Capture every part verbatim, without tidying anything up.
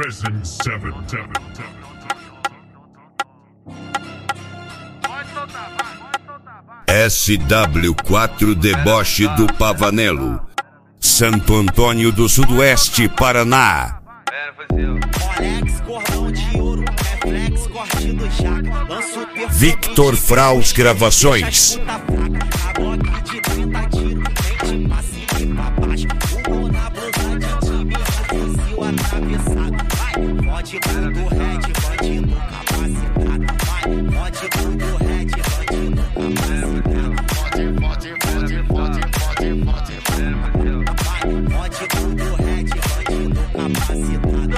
Prison seven, seven, seven. S W quatro Deboche do Pavanello, Santo Antônio do Sudoeste, Paraná. Victor Fraus Gravações. Pode tudo, red, bandido capacitado. Pode tudo, red, bandido capacitado. Pode, pode, pode, pode, pode, pode. Pode tudo, red, bandido capacitado.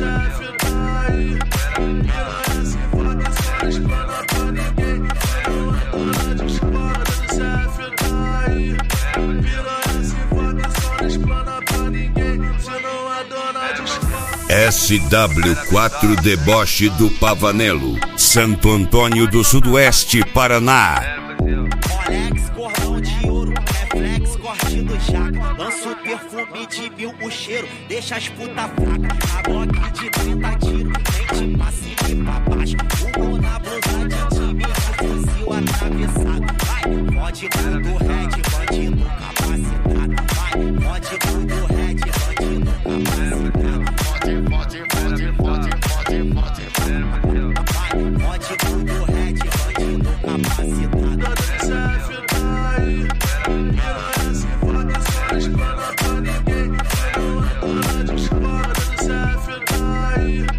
S W quatro Deboche do Pavanello, Santo Antônio do Sudoeste, Paraná. Rolex, cordão de ouro, reflex, corte do jaca. Lança o perfume de mil, o cheiro, deixa as puta fraca. A bloque de trinta tiros, mente pra cima e pra baixo. Fumo na blusa de time, fuzil atravessado. Vai, pode tudo, red, bandido capacitado. Vai, pode tudo, red, bandido capacitado. Pode, pode, pode, pode, pode, pode, pode tudo, red, bandido capacitado.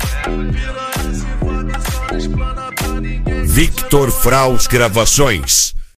Victor Fraus Gravações.